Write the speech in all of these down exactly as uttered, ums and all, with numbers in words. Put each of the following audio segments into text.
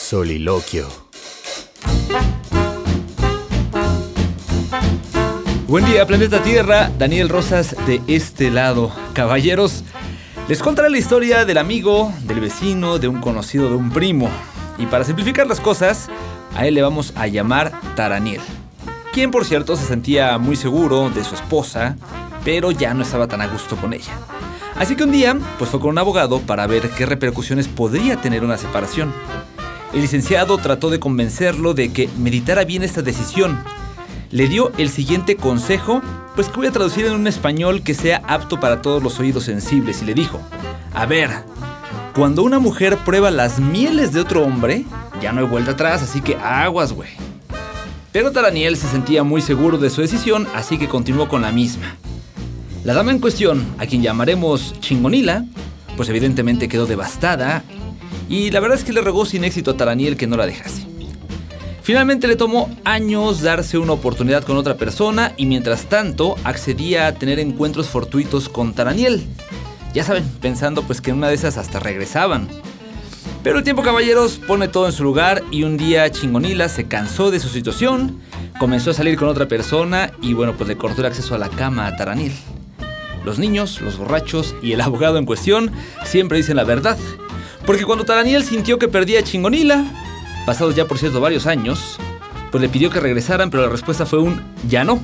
Soliloquio. Buen día, planeta Tierra. Daniel Rosas de este lado. Caballeros, les contaré la historia del amigo, del vecino, de un conocido, de un primo. Y para simplificar las cosas, a él le vamos a llamar Taraniel, quien por cierto se sentía muy seguro de su esposa, pero ya no estaba tan a gusto con ella. Así que un día, pues fue con un abogado para ver qué repercusiones podría tener una separación. El licenciado trató de convencerlo de que meditara bien esta decisión. Le dio el siguiente consejo, pues que voy a traducir en un español que sea apto para todos los oídos sensibles, y le dijo: a ver, cuando una mujer prueba las mieles de otro hombre, ya no hay vuelta atrás, así que aguas, güey. Pero Taraniel se sentía muy seguro de su decisión, así que continuó con la misma. La dama en cuestión, a quien llamaremos Chingonila, pues evidentemente quedó devastada, y la verdad es que le rogó sin éxito a Taraniel que no la dejase. Finalmente le tomó años darse una oportunidad con otra persona, y mientras tanto accedía a tener encuentros fortuitos con Taraniel. Ya saben, pensando pues que en una de esas hasta regresaban. Pero el tiempo, caballeros, pone todo en su lugar, y un día Chingonila se cansó de su situación, comenzó a salir con otra persona y bueno, pues le cortó el acceso a la cama a Taraniel. Los niños, los borrachos y el abogado en cuestión siempre dicen la verdad, porque cuando Taraniel sintió que perdía a Chingonila, pasados ya por cierto varios años, pues le pidió que regresaran, pero la respuesta fue un ya no.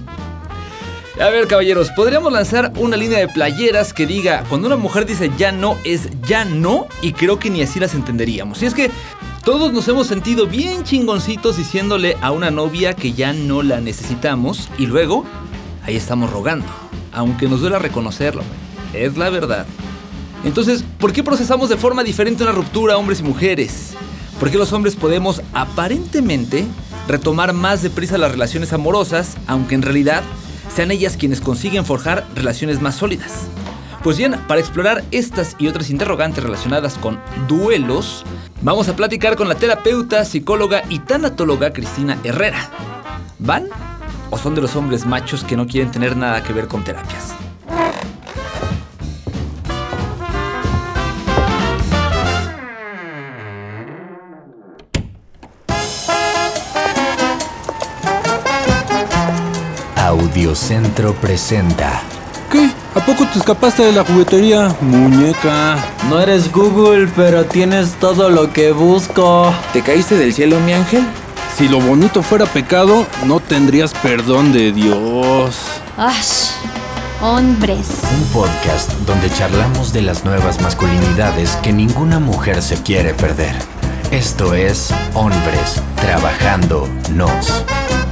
A ver, caballeros, podríamos lanzar una línea de playeras que diga: cuando una mujer dice ya no, es ya no, y creo que ni así las entenderíamos. Y es que todos nos hemos sentido bien chingoncitos diciéndole a una novia que ya no la necesitamos, y luego ahí estamos rogando, aunque nos duela reconocerlo, es la verdad. Entonces, ¿por qué procesamos de forma diferente una ruptura, hombres y mujeres? ¿Por qué los hombres podemos aparentemente retomar más deprisa las relaciones amorosas, aunque en realidad sean ellas quienes consiguen forjar relaciones más sólidas? Pues bien, para explorar estas y otras interrogantes relacionadas con duelos, vamos a platicar con la terapeuta, psicóloga y tanatóloga Cristina Herrera. ¿Van o son de los hombres machos que no quieren tener nada que ver con terapias? Audiocentro presenta. ¿Qué? ¿A poco te escapaste de la juguetería, muñeca? No eres Google, pero tienes todo lo que busco. ¿Te caíste del cielo, mi ángel? Si lo bonito fuera pecado, no tendrías perdón de Dios. ¡Ash! Hombres. Un podcast donde charlamos de las nuevas masculinidades que ninguna mujer se quiere perder. Esto es Hombres Trabajando Nos.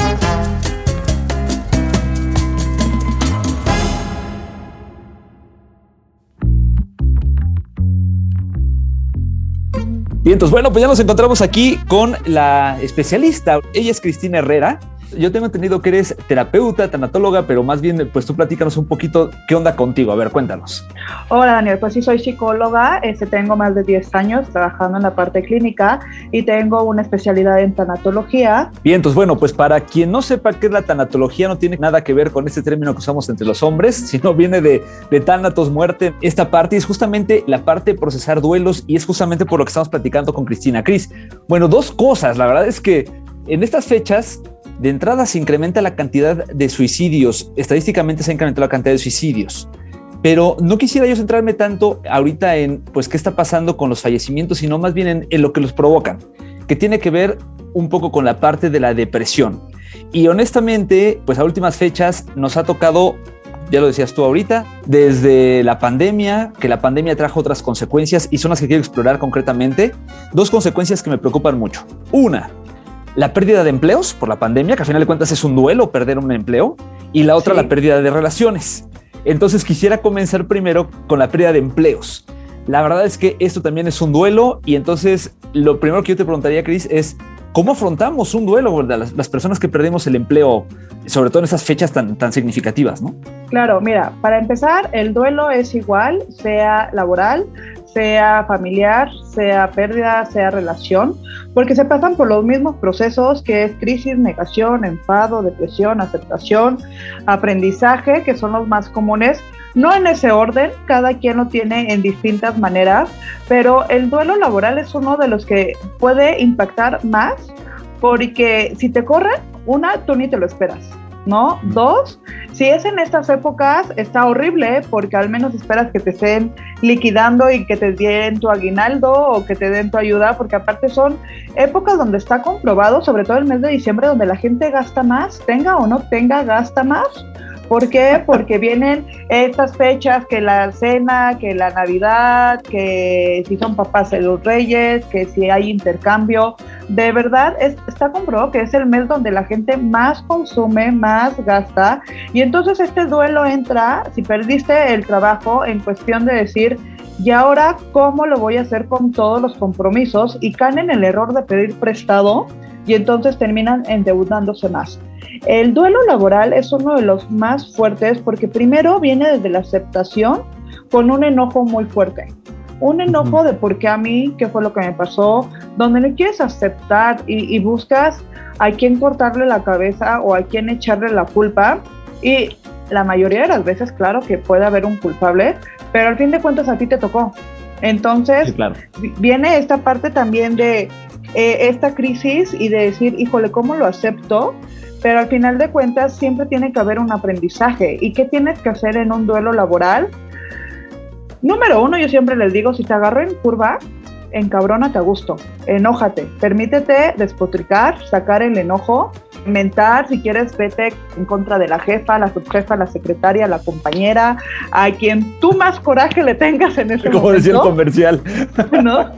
Bien, entonces, bueno, pues ya nos encontramos aquí con la especialista. Ella es Cristina Herrera. Yo tengo entendido que eres terapeuta, tanatóloga, pero más bien, pues tú platícanos un poquito qué onda contigo. A ver, cuéntanos. Hola, Daniel. Pues sí, soy psicóloga. Este, tengo más de diez años trabajando en la parte clínica y tengo una especialidad en tanatología. Bien, entonces, bueno, pues para quien no sepa qué es la tanatología, no tiene nada que ver con este término que usamos entre los hombres, sino viene de, de thanatos, muerte. Esta parte es justamente la parte de procesar duelos, y es justamente por lo que estamos platicando con Cristina. Cris, bueno, dos cosas. La verdad es que en estas fechas, de entrada se incrementa la cantidad de suicidios. Estadísticamente se ha incrementado la cantidad de suicidios. Pero no quisiera yo centrarme tanto ahorita en pues qué está pasando con los fallecimientos, sino más bien en, en lo que los provocan, que tiene que ver un poco con la parte de la depresión. Y honestamente, pues a últimas fechas nos ha tocado, ya lo decías tú ahorita, desde la pandemia, que la pandemia trajo otras consecuencias y son las que quiero explorar concretamente. Dos consecuencias que me preocupan mucho. Una, la pérdida de empleos por la pandemia, que al final de cuentas es un duelo perder un empleo, y la otra, sí, la pérdida de relaciones. Entonces quisiera comenzar primero con la pérdida de empleos. La verdad es que esto también es un duelo, y entonces lo primero que yo te preguntaría, Cris, es ¿cómo afrontamos un duelo, verdad? Las, las personas que perdemos el empleo, sobre todo en esas fechas tan, tan significativas, ¿no? Claro, mira, para empezar, el duelo es igual, sea laboral, sea familiar, sea pérdida, sea relación, porque se pasan por los mismos procesos que es crisis, negación, enfado, depresión, aceptación, aprendizaje, que son los más comunes, no en ese orden, cada quien lo tiene en distintas maneras, pero el duelo laboral es uno de los que puede impactar más, porque si te corren, una, tú ni te lo esperas, ¿no? Dos, si es en estas épocas, está horrible, porque al menos esperas que te estén liquidando y que te den tu aguinaldo o que te den tu ayuda, porque aparte son épocas donde está comprobado, sobre todo el mes de diciembre, donde la gente gasta más, tenga o no tenga, gasta más. ¿Por qué? Porque vienen estas fechas, que la cena, que la Navidad, que si son papás de los reyes, que si hay intercambio. De verdad, es, está comprobado que es el mes donde la gente más consume, más gasta. Y entonces este duelo entra, si perdiste el trabajo, en cuestión de decir, ¿y ahora cómo lo voy a hacer con todos los compromisos? Y caen en el error de pedir prestado y entonces terminan endeudándose más. El duelo laboral es uno de los más fuertes porque primero viene desde la aceptación con un enojo muy fuerte. Un enojo de por qué a mí, qué fue lo que me pasó, donde no quieres aceptar y, y buscas a quién cortarle la cabeza o a quién echarle la culpa. Y la mayoría de las veces, claro que puede haber un culpable, pero al fin de cuentas a ti te tocó. Entonces, sí, claro, viene esta parte también de eh, esta crisis y de decir, híjole, ¿cómo lo acepto? Pero al final de cuentas siempre tiene que haber un aprendizaje. ¿Y qué tienes que hacer en un duelo laboral? Número uno, yo siempre les digo, si te agarro en curva, encabrónate a gusto, enójate, permítete despotricar, sacar el enojo, mentar, si quieres vete en contra de la jefa, la subjefa, la secretaria, la compañera, a quien tú más coraje le tengas en ese Como momento. Como decía el comercial. ¿No?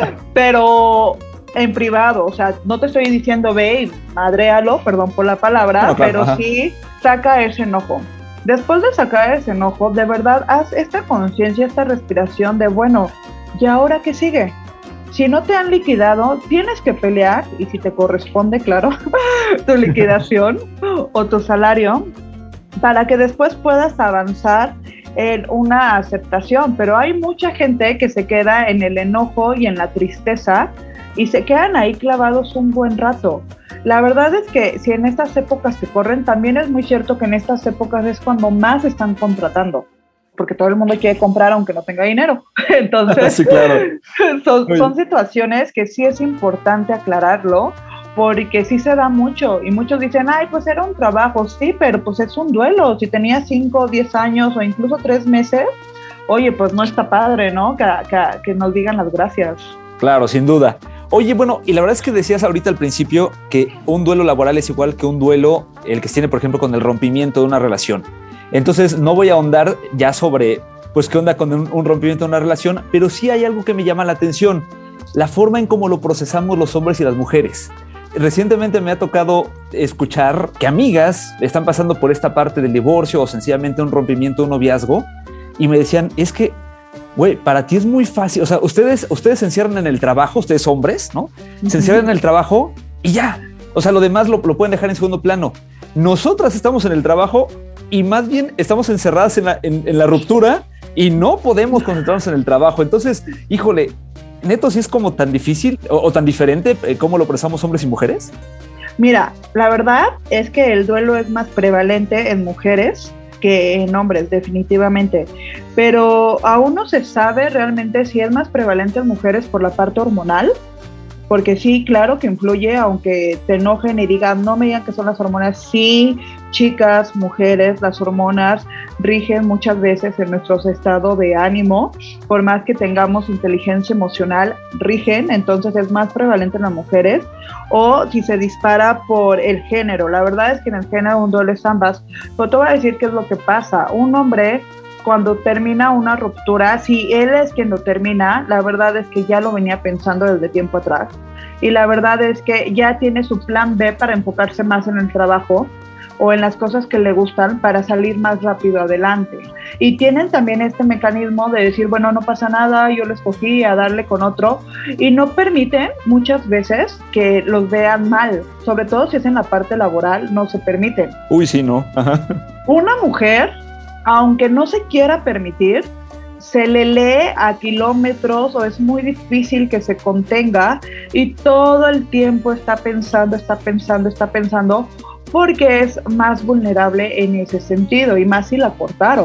Pero en privado, o sea, no te estoy diciendo ve y madréalo, perdón por la palabra, no, pero ajá, sí saca ese enojo. Después de sacar ese enojo, de verdad, haz esta conciencia, esta respiración de, bueno, ¿y ahora qué sigue? Si no te han liquidado, tienes que pelear, y si te corresponde, claro, tu liquidación o tu salario, para que después puedas avanzar en una aceptación. Pero hay mucha gente que se queda en el enojo y en la tristeza, y se quedan ahí clavados un buen rato. La verdad es que si en estas épocas que corren, también es muy cierto que en estas épocas es cuando más están contratando, porque todo el mundo quiere comprar aunque no tenga dinero. Entonces, sí, claro. son, son situaciones que sí es importante aclararlo, porque sí se da mucho, y muchos dicen, ay, pues era un trabajo, sí, pero pues es un duelo. Si tenías cinco o diez años o incluso tres meses, oye, pues no está padre, ¿no? Que, que, que nos digan las gracias. Claro, sin duda. Oye, bueno, y la verdad es que decías ahorita al principio que un duelo laboral es igual que un duelo, el que se tiene, por ejemplo, con el rompimiento de una relación. Entonces, no voy a ahondar ya sobre, pues, qué onda con un, un rompimiento de una relación, pero sí hay algo que me llama la atención, la forma en cómo lo procesamos los hombres y las mujeres. Recientemente me ha tocado escuchar que amigas están pasando por esta parte del divorcio o sencillamente un rompimiento de un noviazgo, y me decían, es que güey, para ti es muy fácil, o sea, ustedes, ustedes se encierran en el trabajo, ustedes hombres, ¿no? Uh-huh. Se encierran en el trabajo y ya, o sea, lo demás lo, lo pueden dejar en segundo plano. Nosotras estamos en el trabajo y más bien estamos encerradas en la, en, en la ruptura y no podemos concentrarnos en el trabajo. Entonces, híjole, neto, ¿sí es como tan difícil o, o tan diferente eh, cómo lo procesamos hombres y mujeres? Mira, la verdad es que el duelo es más prevalente en mujeres que en hombres, definitivamente, pero aún no se sabe realmente si es más prevalente en mujeres por la parte hormonal, porque sí, claro que influye, aunque te enojen y digan, no me digan que son las hormonas, sí, chicas, mujeres, las hormonas rigen muchas veces en nuestro estado de ánimo, por más que tengamos inteligencia emocional, rigen, entonces es más prevalente en las mujeres, o si se dispara por el género. La verdad es que en el género un duelo es ambas, pero te voy a decir qué es lo que pasa. Un hombre, cuando termina una ruptura, si él es quien lo termina, la verdad es que ya lo venía pensando desde tiempo atrás, y la verdad es que ya tiene su plan B para enfocarse más en el trabajo o en las cosas que le gustan para salir más rápido adelante. Y tienen también este mecanismo de decir, bueno, no pasa nada, yo lo escogí, a darle con otro, y no permiten muchas veces que los vean mal, sobre todo si es en la parte laboral, no se permiten. Uy, sí, no. Ajá. Una mujer, aunque no se quiera permitir, se le lee a kilómetros o es muy difícil que se contenga y todo el tiempo está pensando, está pensando, está pensando, porque es más vulnerable en ese sentido, y más si la cortaron.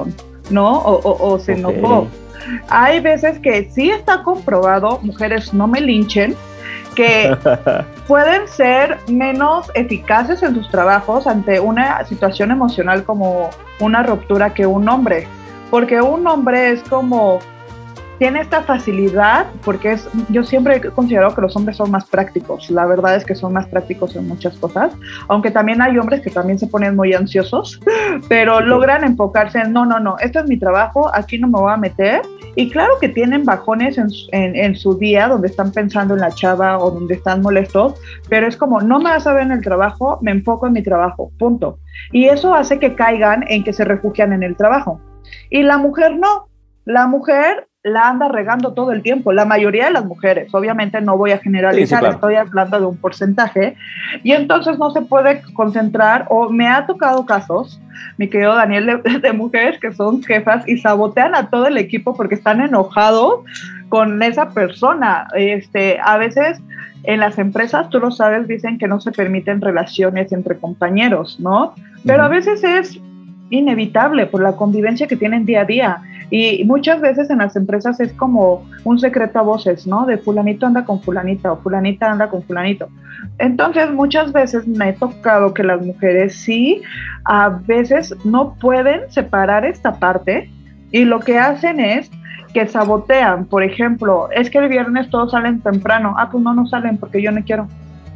¿no? O, o, o se Ok. enojó. Hay veces que sí está comprobado, mujeres no me linchen, que pueden ser menos eficaces en sus trabajos ante una situación emocional como una ruptura que un hombre, porque un hombre es como, tiene esta facilidad, porque es, yo siempre he considerado que los hombres son más prácticos, la verdad es que son más prácticos en muchas cosas, aunque también hay hombres que también se ponen muy ansiosos, pero logran enfocarse en, no, no, no, esto es mi trabajo, aquí no me voy a meter, y claro que tienen bajones en, en, en su día, donde están pensando en la chava o donde están molestos, pero es como, no me vas a ver en el trabajo, me enfoco en mi trabajo, punto. Y eso hace que caigan en que se refugian en el trabajo. Y la mujer no, la mujer la anda regando todo el tiempo, la mayoría de las mujeres, obviamente no voy a generalizar, sí, sí, claro. Estoy hablando de un porcentaje, y entonces no se puede concentrar, o me ha tocado casos, mi querido Daniel, de, de mujeres que son jefas y sabotean a todo el equipo porque están enojados con esa persona. Este, a veces en las empresas, tú lo sabes, dicen que no se permiten relaciones entre compañeros, ¿no? Pero uh-huh. a veces es inevitable por la convivencia que tienen día a día, y muchas veces en las empresas es como un secreto a voces, ¿no? De fulanito anda con fulanita o fulanita anda con fulanito. Entonces muchas veces me he tocado que las mujeres sí a veces no pueden separar esta parte, y lo que hacen es que sabotean. Por ejemplo, es que el viernes todos salen temprano, ah pues no, no salen porque yo no quiero.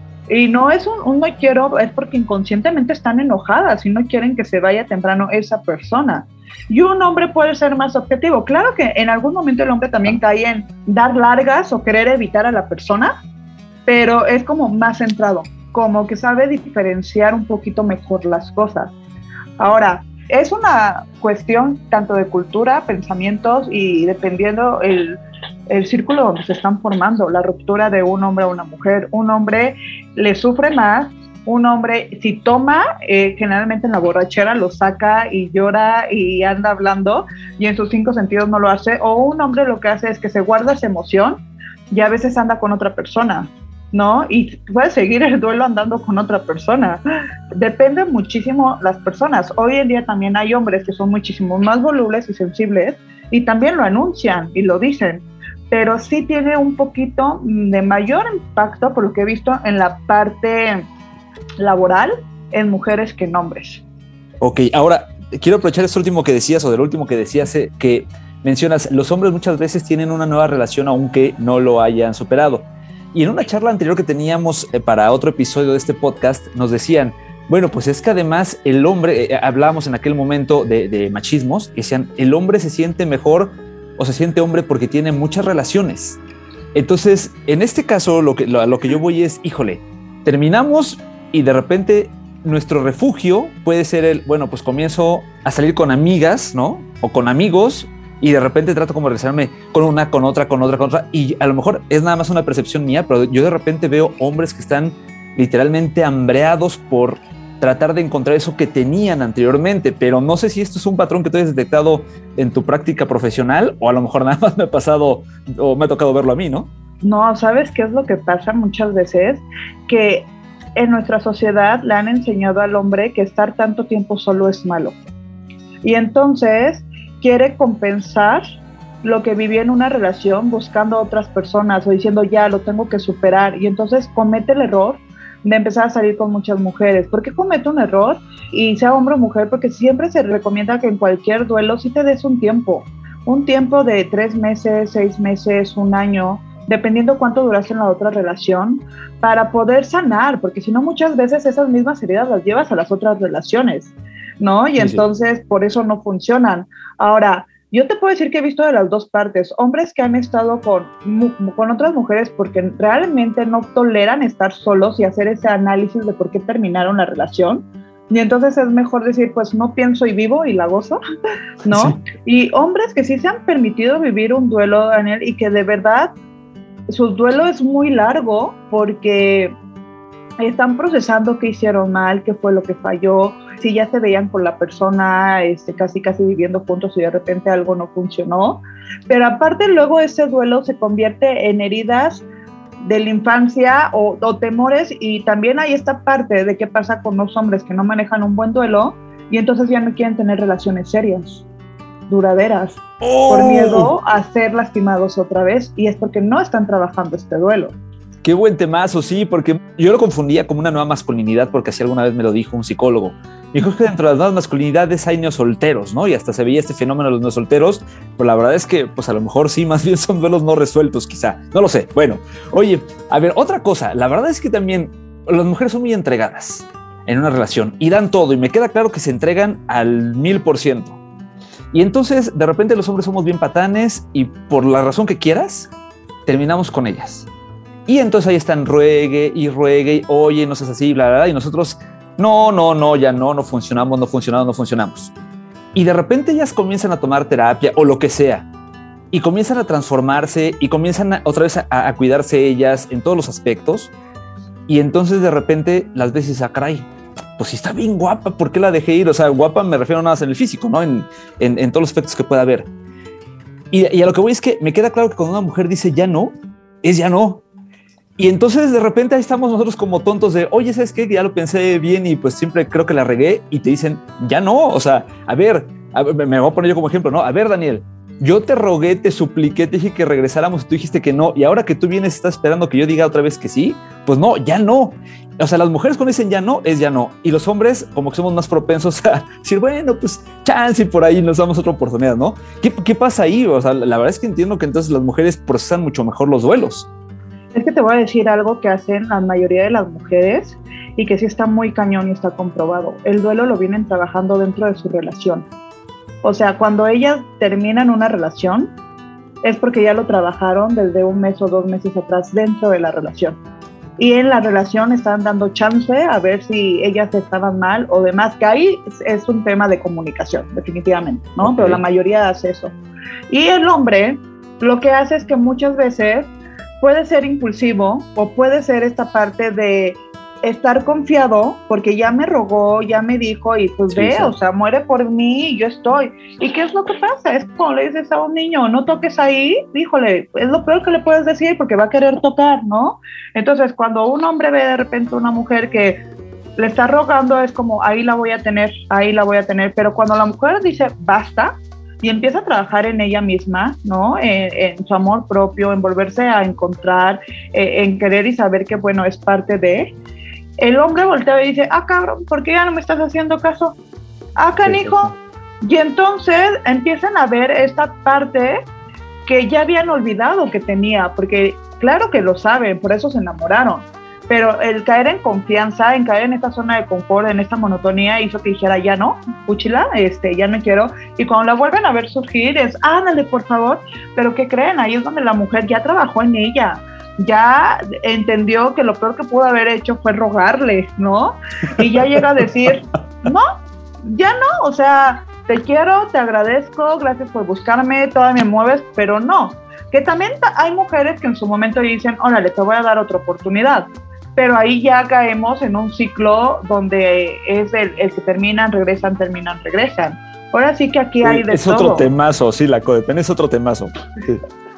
Y no es un, un no quiero, es porque inconscientemente están enojadas y no quieren que se vaya temprano esa persona. Y un hombre puede ser más objetivo. Claro que en algún momento el hombre también cae en dar largas o querer evitar a la persona, pero es como más centrado, como que sabe diferenciar un poquito mejor las cosas. Ahora, es una cuestión tanto de cultura, pensamientos y dependiendo el, el círculo donde se están formando, la ruptura de un hombre a una mujer. Un hombre le sufre más, un hombre si toma, eh, generalmente en la borrachera lo saca y llora y anda hablando y en sus cinco sentidos no lo hace, o un hombre lo que hace es que se guarda esa emoción y a veces anda con otra persona, ¿no? Y puede seguir el duelo andando con otra persona. Depende muchísimo las personas. Hoy en día también hay hombres que son muchísimo más volubles y sensibles y también lo anuncian y lo dicen, pero sí tiene un poquito de mayor impacto, por lo que he visto, en la parte laboral en mujeres que en hombres. Ok, ahora quiero aprovechar esto último que decías, o del último que decías, eh, que mencionas, los hombres muchas veces tienen una nueva relación aunque no lo hayan superado. Y en una charla anterior que teníamos eh, para otro episodio de este podcast, nos decían, bueno, pues es que además el hombre, eh, hablábamos en aquel momento de, de machismos, que decían, el hombre se siente mejor o se siente hombre porque tiene muchas relaciones. Entonces, en este caso, lo que, lo, lo que yo voy es, híjole, terminamos y de repente nuestro refugio puede ser el, bueno, pues comienzo a salir con amigas, ¿no? O con amigos, y de repente trato como de relacionarme con una, con otra, con otra, con otra, y a lo mejor es nada más una percepción mía, pero yo de repente veo hombres que están literalmente hambreados por tratar de encontrar eso que tenían anteriormente, pero no sé si esto es un patrón que tú hayas detectado en tu práctica profesional, o a lo mejor nada más me ha pasado, o me ha tocado verlo a mí, ¿no? No, ¿sabes qué es lo que pasa muchas veces? Que en nuestra sociedad le han enseñado al hombre que estar tanto tiempo solo es malo. Y entonces quiere compensar lo que vivió en una relación buscando a otras personas o diciendo ya lo tengo que superar, y entonces comete el error de empezar a salir con muchas mujeres. ¿Por qué comete un error? Y sea hombre o mujer, porque siempre se recomienda que en cualquier duelo sí te des un tiempo, un tiempo de tres meses, seis meses, un año, dependiendo cuánto duraste en la otra relación, para poder sanar, porque si no muchas veces esas mismas heridas las llevas a las otras relaciones, ¿no? Y sí, entonces sí. Por eso no funcionan. Ahora, yo te puedo decir que he visto de las dos partes, hombres que han estado con, con otras mujeres porque realmente no toleran estar solos y hacer ese análisis de por qué terminaron la relación, y entonces es mejor decir, pues no pienso y vivo y la gozo, ¿no? Sí. Y hombres que sí se han permitido vivir un duelo, Daniel, y que de verdad su duelo es muy largo porque están procesando qué hicieron mal, qué fue lo que falló, si ya se veían con la persona este, casi casi viviendo juntos y de repente algo no funcionó, pero aparte luego ese duelo se convierte en heridas de la infancia o, o temores, y también hay esta parte de qué pasa con los hombres que no manejan un buen duelo y entonces ya no quieren tener relaciones serias, duraderas ¡Oh! por miedo a ser lastimados otra vez, y es porque no están trabajando este duelo. Qué buen temazo, sí, porque yo lo confundía como una nueva masculinidad, porque así alguna vez me lo dijo un psicólogo. Me dijo que dentro de las nuevas masculinidades hay neosolteros, ¿no? Y hasta se veía este fenómeno de los neosolteros, pero la verdad es que, pues a lo mejor sí, más bien son duelos no resueltos, quizá. No lo sé. Bueno, oye, a ver, otra cosa. La verdad es que también las mujeres son muy entregadas en una relación y dan todo, y me queda claro que se entregan al mil por ciento. Y entonces, de repente, los hombres somos bien patanes y por la razón que quieras, terminamos con ellas. Y entonces ahí están ruegue y ruegue, y, oye, no seas así, bla, bla, bla, y nosotros, no, no, no, ya no, no funcionamos, no funcionamos, no funcionamos. Y de repente ellas comienzan a tomar terapia o lo que sea, y comienzan a transformarse y comienzan a, otra vez a, a cuidarse ellas en todos los aspectos. Y entonces de repente las ves y dices, ah, caray, pues si está bien guapa, ¿por qué la dejé ir? O sea, guapa me refiero nada más en el físico, ¿no? En, en, en todos los aspectos que pueda haber. Y, y a lo que voy es que me queda claro que cuando una mujer dice ya no, es ya no. Y entonces de repente ahí estamos nosotros como tontos de, oye, ¿sabes qué? Ya lo pensé bien y pues siempre creo que la regué, y te dicen, ya no. O sea, a ver, a ver, me voy a poner yo como ejemplo, ¿no? A ver, Daniel, yo te rogué, te supliqué, te dije que regresáramos y tú dijiste que no, y ahora que tú vienes estás esperando que yo diga otra vez que sí. Pues no, ya no. O sea, las mujeres cuando dicen ya no, es ya no. Y los hombres como que somos más propensos a decir, bueno, pues chance y por ahí nos damos otra oportunidad, ¿no? ¿Qué, qué pasa ahí? O sea, la verdad es que entiendo que entonces las mujeres procesan mucho mejor los duelos. Es que te voy a decir algo que hacen la mayoría de las mujeres y que sí está muy cañón y está comprobado. El duelo lo vienen trabajando dentro de su relación. O sea, cuando ellas terminan una relación, es porque ya lo trabajaron desde un mes o dos meses atrás dentro de la relación. Y en la relación están dando chance a ver si ellas estaban mal o demás, que ahí es un tema de comunicación, definitivamente, ¿no? Okay. Pero la mayoría hace eso. Y el hombre lo que hace es que muchas veces puede ser impulsivo o puede ser esta parte de estar confiado porque ya me rogó, ya me dijo y pues sí, ve, sí. O sea, muere por mí y yo estoy. ¿Y qué es lo que pasa? Es como le dices a un niño, no toques ahí, híjole, es lo peor que le puedes decir porque va a querer tocar, ¿no? Entonces, cuando un hombre ve de repente una mujer que le está rogando, es como, ahí la voy a tener, ahí la voy a tener, pero cuando la mujer dice, basta, y empieza a trabajar en ella misma, ¿no? En, en su amor propio, en volverse a encontrar, eh, en querer y saber que, bueno, es parte de... El hombre voltea y dice, ah, cabrón, ¿por qué ya no me estás haciendo caso? Ah, canijo. Y entonces empiezan a ver esta parte que ya habían olvidado que tenía, porque claro que lo saben, por eso se enamoraron. Pero el caer en confianza, en caer en esta zona de confort, en esta monotonía, hizo que dijera, ya no, púchila, este, ya no quiero. Y cuando la vuelven a ver surgir, es, ándale, por favor. Pero ¿qué creen? Ahí es donde la mujer ya trabajó en ella. Ya entendió que lo peor que pudo haber hecho fue rogarle, ¿no? Y ya llega a decir, no, ya no, o sea, te quiero, te agradezco, gracias por buscarme, todavía me mueves, pero no. Que también hay mujeres que en su momento dicen, órale, te voy a dar otra oportunidad. Pero ahí ya caemos en un ciclo donde es el, el que terminan, regresan, terminan, regresan. Ahora sí que aquí hay de es todo. Es otro temazo, sí, la codependencia es otro temazo. Sí.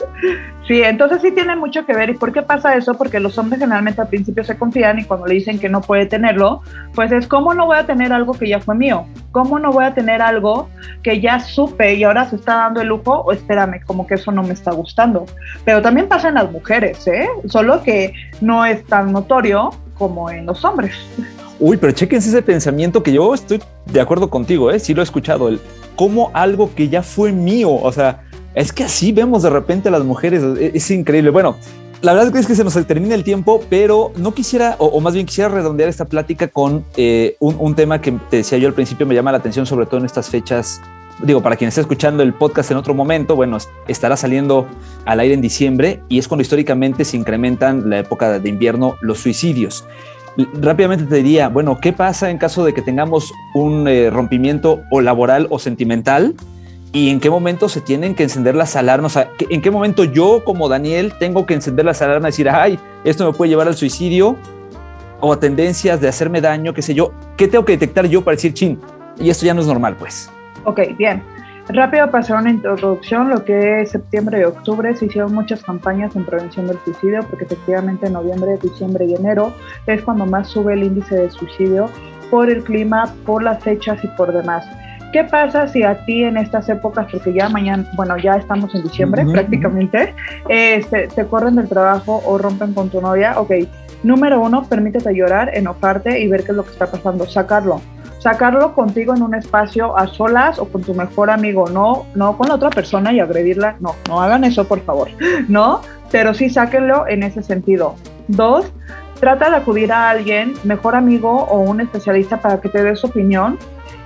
Sí, entonces sí tiene mucho que ver. ¿Y por qué pasa eso? Porque los hombres generalmente al principio se confían y cuando le dicen que no puede tenerlo, pues es, ¿cómo no voy a tener algo que ya fue mío? ¿Cómo no voy a tener algo que ya supe y ahora se está dando el lujo? O espérame, como que eso no me está gustando. Pero también pasa en las mujeres, ¿eh? Solo que no es tan notorio como en los hombres. Uy, pero chéquense ese pensamiento que yo estoy de acuerdo contigo, ¿eh? Sí lo he escuchado, el cómo algo que ya fue mío, o sea, es que así vemos de repente a las mujeres, es, es increíble. Bueno, la verdad es que se nos termina el tiempo, pero no quisiera, o, o más bien quisiera redondear esta plática con eh, un, un tema que te decía yo al principio, me llama la atención, sobre todo en estas fechas. Digo, para quien esté escuchando el podcast en otro momento, bueno, estará saliendo al aire en diciembre y es cuando históricamente se incrementan la época de invierno los suicidios. Rápidamente te diría, bueno, ¿qué pasa en caso de que tengamos un eh, rompimiento o laboral o sentimental? ¿Y en qué momento se tienen que encender las alarmas? O sea, ¿en qué momento yo, como Daniel, tengo que encender las alarmas y decir, ay, esto me puede llevar al suicidio o a tendencias de hacerme daño, qué sé yo? ¿Qué tengo que detectar yo para decir, chin, y esto ya no es normal, pues? Ok, bien. Rápido para hacer una introducción, lo que es septiembre y octubre se hicieron muchas campañas en prevención del suicidio, porque efectivamente en noviembre, diciembre y enero es cuando más sube el índice de suicidio por el clima, por las fechas y por demás. ¿qué pasa si a ti en estas épocas, porque ya mañana, bueno, ya estamos en diciembre uh-huh. prácticamente, este, te corren del trabajo o rompen con tu novia? Ok, número uno, permítete llorar, enojarte y ver qué es lo que está pasando, sacarlo. Sacarlo contigo en un espacio a solas o con tu mejor amigo, no, no con la otra persona y agredirla, no, no hagan eso por favor, ¿no? Pero sí sáquenlo en ese sentido. Dos, trata de acudir a alguien, mejor amigo o un especialista para que te dé su opinión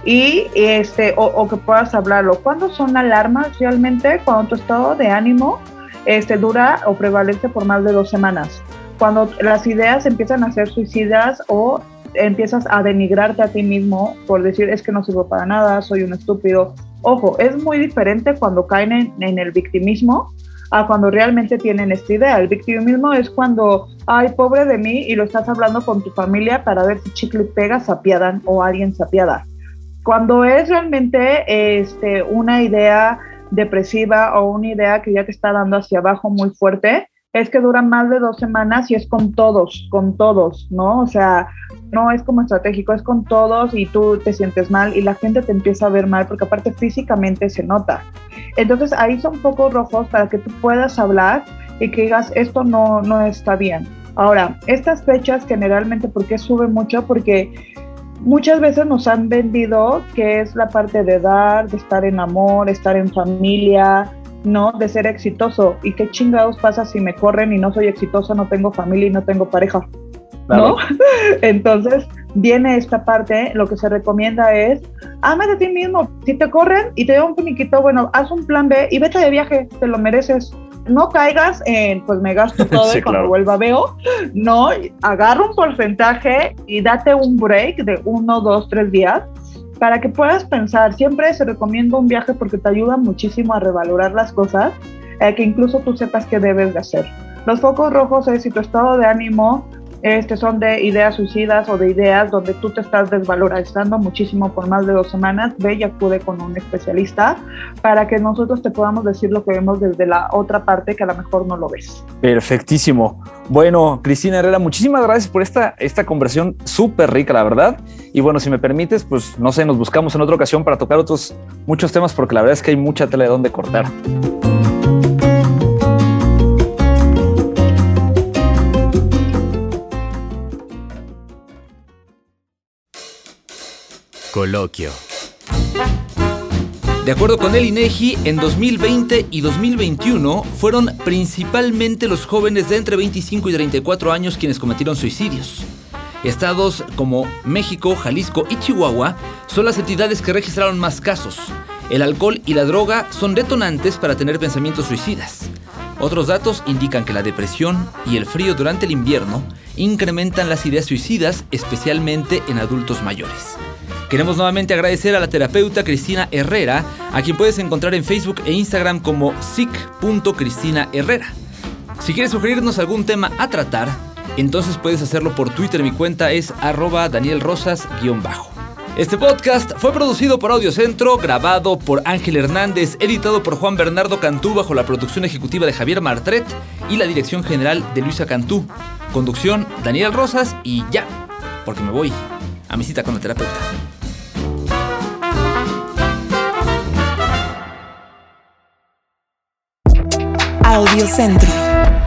y este, o, o que puedas hablarlo. ¿Cuándo son alarmas realmente? Cuando tu estado de ánimo este, dura o prevalece por más de dos semanas. Cuando las ideas empiezan a ser suicidas o empiezas a denigrarte a ti mismo por decir es que no sirvo para nada, soy un estúpido. Ojo, es muy diferente cuando caen en, en el victimismo a cuando realmente tienen esta idea. El victimismo es cuando, ay, pobre de mí, y lo estás hablando con tu familia para ver si chicle pega, se apiadan o alguien se apiada. Cuando es realmente este, una idea depresiva o una idea que ya te está dando hacia abajo muy fuerte, es que dura más de dos semanas y es con todos, con todos, ¿no? O sea, no es como estratégico, es con todos y tú te sientes mal y la gente te empieza a ver mal porque aparte físicamente se nota. Entonces ahí son focos rojos para que tú puedas hablar y que digas, esto no, no está bien. Ahora, estas fechas generalmente, ¿por qué sube mucho? Porque muchas veces nos han vendido que es la parte de dar, de estar en amor, estar en familia, ¿no? De ser exitoso. ¿Y qué chingados pasa si me corren y no soy exitoso, no tengo familia y no tengo pareja? ¿No? Claro. Entonces viene esta parte, lo que se recomienda es, ámate a ti mismo. Si te corren y te da un finiquito, bueno, haz un plan B y vete de viaje, te lo mereces. No caigas en, pues me gasto todo sí, y cuando claro. vuelva veo. No, agarra un porcentaje y date un break de uno, dos, tres días para que puedas pensar. Siempre se recomienda un viaje porque te ayuda muchísimo a revalorar las cosas, eh, que incluso tú sepas qué debes de hacer. Los focos rojos es si tu estado de ánimo este, son de ideas suicidas o de ideas donde tú te estás desvalorizando muchísimo por más de dos semanas, ve y acude con un especialista para que nosotros te podamos decir lo que vemos desde la otra parte que a lo mejor no lo ves. Perfectísimo. Bueno, Cristina Herrera, muchísimas gracias por esta, esta conversación súper rica, la verdad. Y bueno, si me permites, pues no sé, nos buscamos en otra ocasión para tocar otros muchos temas porque la verdad es que hay mucha tela de dónde cortar. Coloquio. De acuerdo con el INEGI, en dos mil veinte y dos mil veintiuno fueron principalmente los jóvenes de entre veinticinco y treinta y cuatro años quienes cometieron suicidios. Estados como México, Jalisco y Chihuahua son las entidades que registraron más casos. El alcohol y la droga son detonantes para tener pensamientos suicidas. Otros datos indican que la depresión y el frío durante el invierno incrementan las ideas suicidas, especialmente en adultos mayores. Queremos nuevamente agradecer a la terapeuta Cristina Herrera, a quien puedes encontrar en Facebook e Instagram como sic punto cristina herrera. Si quieres sugerirnos algún tema a tratar, entonces puedes hacerlo por Twitter. Mi cuenta es arroba danielrosas guión bajo. Este podcast fue producido por Audiocentro, grabado por Ángel Hernández, editado por Juan Bernardo Cantú bajo la producción ejecutiva de Javier Martret y la dirección general de Luisa Cantú. Conducción, Daniel Rosas y ya, porque me voy a mi cita con la terapeuta. Audiocentro.